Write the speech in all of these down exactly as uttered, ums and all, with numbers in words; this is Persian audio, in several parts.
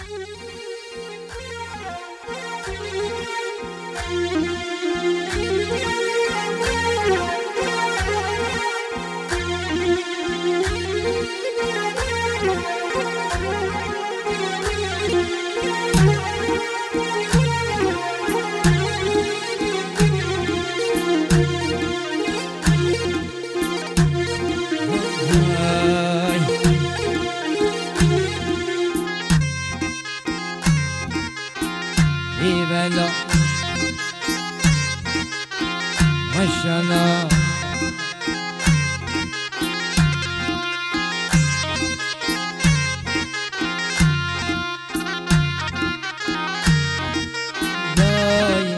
بلا ماشاءالله دای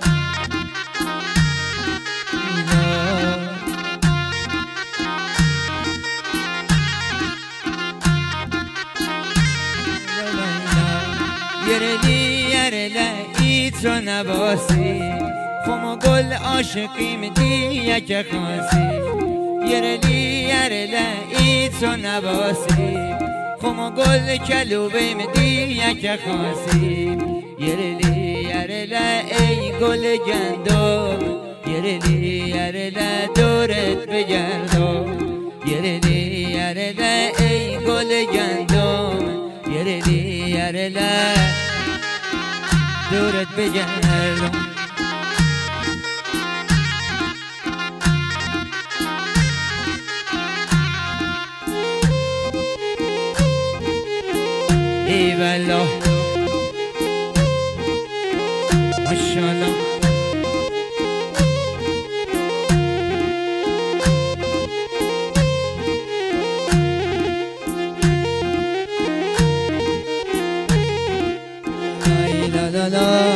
یرلی یرلی تو نباسی خم گل عاشقیم دیگه که خاصی یرلی یرلی تو نباسی خم گل کلوبیم دیگه که خاصی یرلی یرلی ای گل گندم یرلی یرلی دورت بگردم یرلی یرلی ای گل گندم یرلی یرلی دورت بگردم ای والا ماشاءالله لا لا لا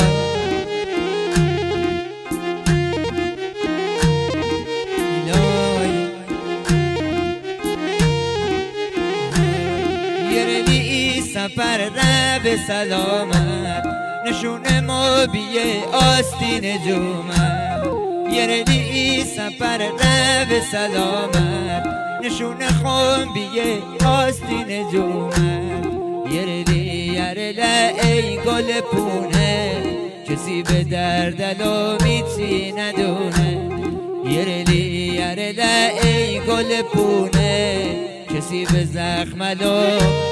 یرلی سفر ره به سلامت نشون ما بیه آستین جومت یرلی سفر ره به سلامت نشون خون بیه آستین جومت یرلی یرلی ای گل پونه کسی به دردلو میچی ندونه یرلی یرلی ای گل پونه کسی به زخملو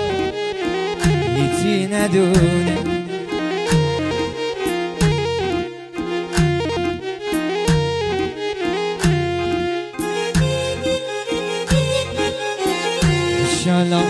میچی ندونه انشالله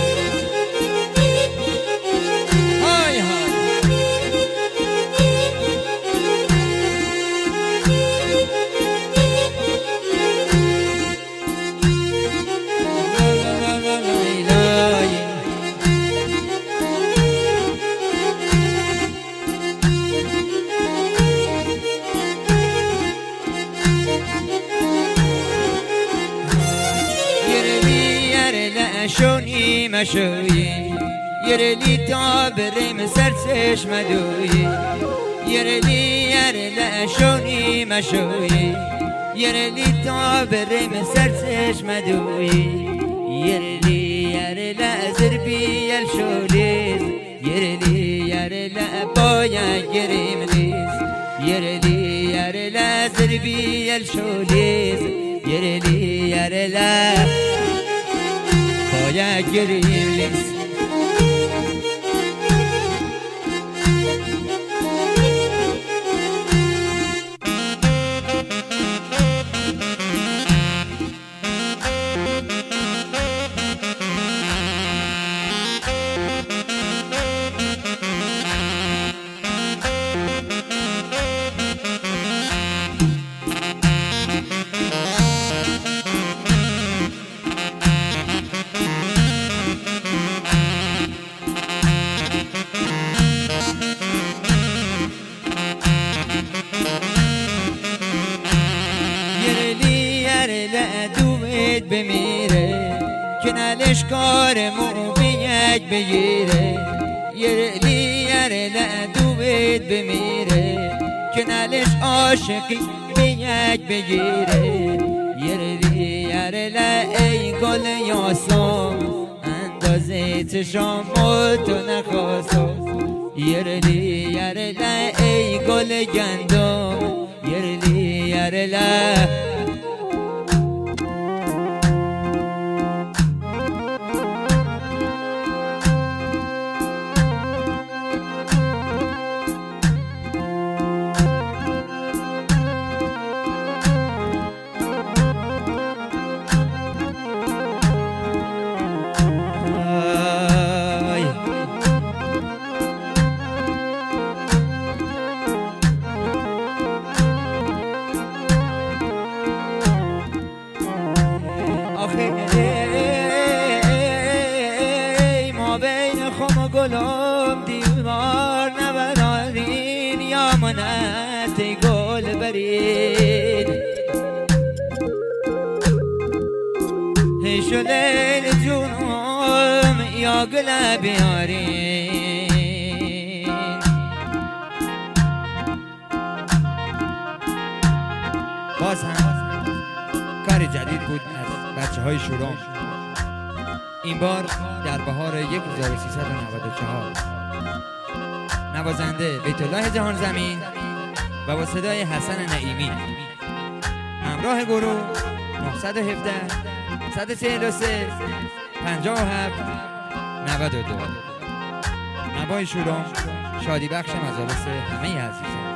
شونی مشوی یرلی تا بریم سر چشم دوی یرلی یرلی شونی مشوی یرلی تا بریم سر چشم دوی یرلی یرلی زربی الشولیز یرلی یرلی باید گریم لیز یرلی یرلی زربی الشولیز یرلی یرلی باید گریم لیز بمیره که نلش کارمو به یک بگیره یرلی یرلی دوید بمیره که نلش عاشقی به یک بگیره یرلی یرلی ای گل یاسم بازی چشام تو نخواستو یرلی یرله ای گل گندم یرلی یرله ای ما بین خم و گلم دیوار نبرارین یا منت گل برید ای شلیل جونم یا گل بیارین باز هم کار جدید بود از بچه های شورام این بار در بهار هزار و سیصد و نود و چهار نوازنده بیت الله جهان زمین و با صدای حسن نعیمی همراه گروه نهصد و هفده صد و چهل و سه پنجاه و هفت نود و دو نوای شورام شادی بخش مجالس همه عزیزان.